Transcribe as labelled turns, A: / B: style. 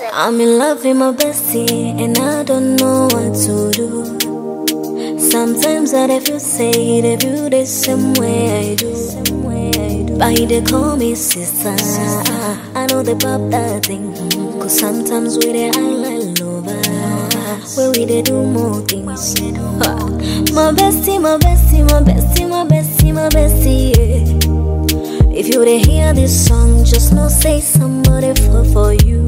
A: I'm in love with my bestie, and I don't know what to do. Sometimes I feel say they feel the same way I do. But they call me sister. I know they pop that thing. Cause sometimes we the island lover, where we they do more things. My bestie, my bestie, my bestie, my bestie, my bestie, yeah. If you they hear this song, just know say somebody fall for you.